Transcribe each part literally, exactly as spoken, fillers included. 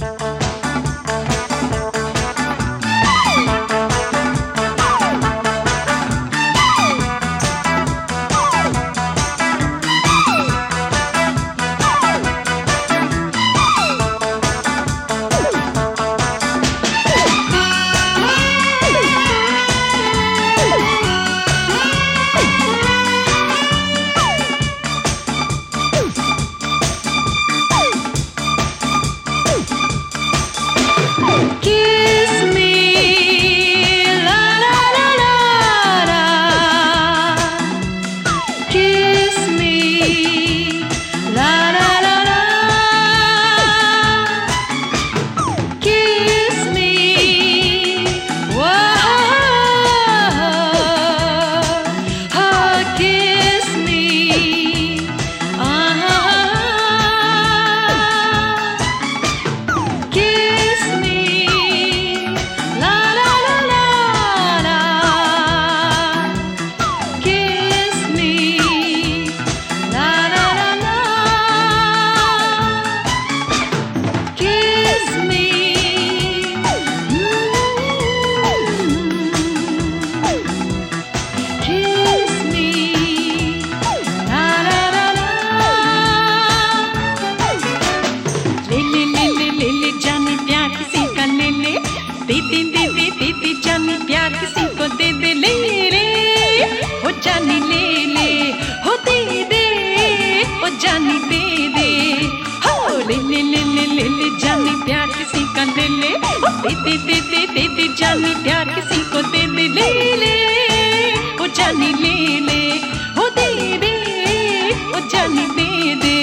दे दे दे दे दे दे जानी प्यार किसी को दे दे ले ले ओ जानी ले ले ओ दे दे ओ जानी दे दे।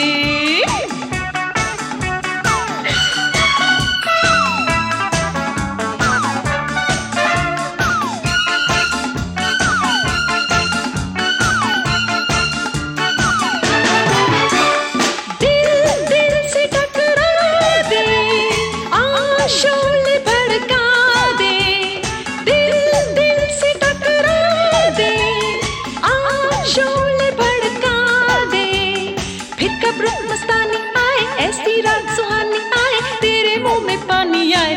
मस्तानी आए ऐसी रात सुहानी आए तेरे मुंह में पानी आए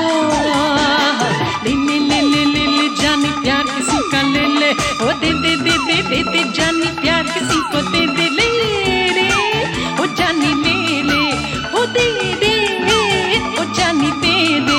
ले ले ले ले ले ले जानी प्यार किसी का ले ले ओ दे दे दे दे दे दे जानी प्यार किसी को दे दे ले ले ओ जानी ले ले ओ दे दे ओ जानी दे दे।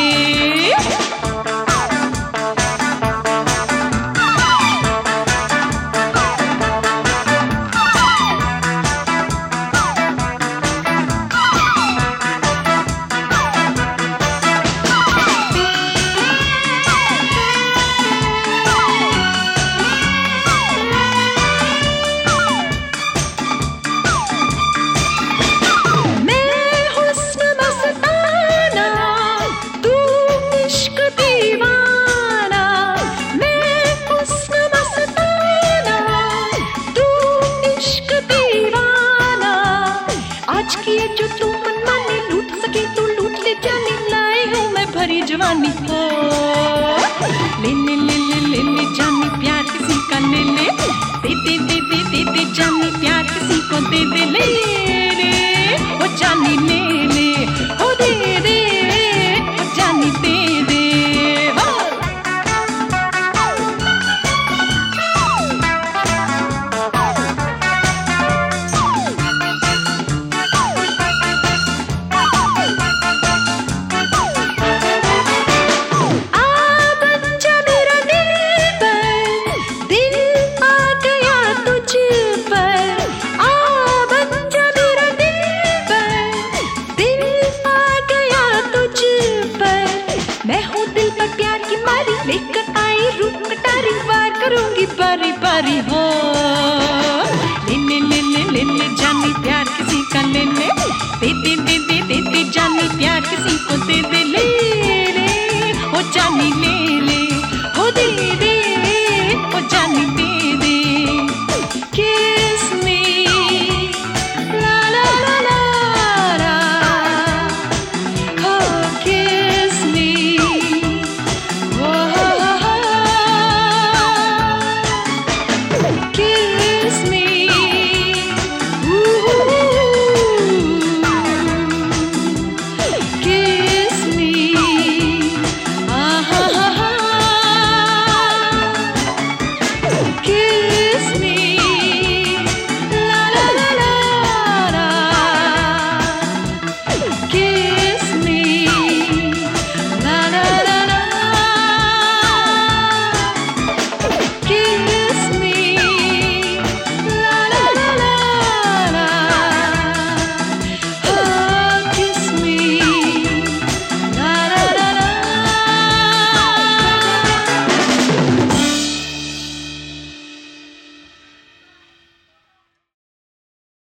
ये जो तू मनमानी लूट सके तो लूट ले जानी लाई हूँ मैं भरी जवानी हो ले ले ले ले ले ले जानी प्यार किसी का ले ले दे दे दे दे दे दे जानी प्यार किसी को दे दे ले ले ओ जानी ले